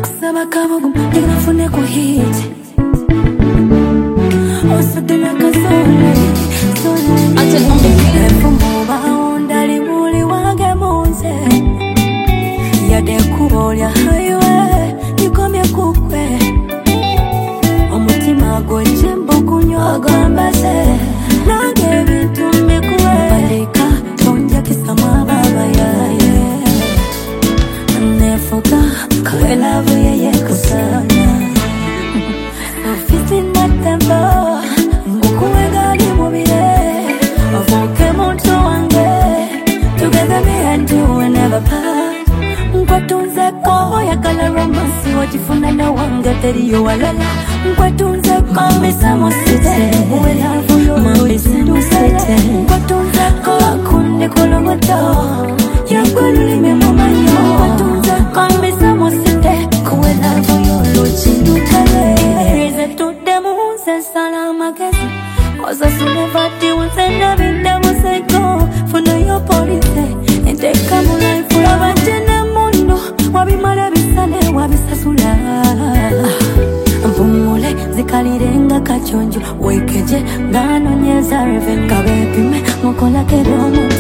kusaba kabugu ndinafune ku hit osudina kazole ate mfumoba ondali muli wange munze yade kubolya highway nikomye kukwe omutima gw'ekimbo kunywa gambase nange ebintu mbikuwe baleka tonjakisa mwababa yaye nefuka kawe love yeye kusana ofisi natembo ngukuwega ni mubire ovuke muntu wange together me and you will never part nkwatunzeko yakala romance wajifuna na wange teriyo walala nkwatunzeko misamusite welavu yomulisinusite nkwatunzeko akunde kolongoto yakwelulime mumanyo nkwatunzeko misamusite welavu yoluchindukale rize tude muze salama kesi osasunevati unsenda binde museko funo yo polise enteka mulaifu abajene mundo wabimala bisale wabisasula mpumule zikalirenga kachonjo wekeje ngano nyeza revenga bepime mukola keromo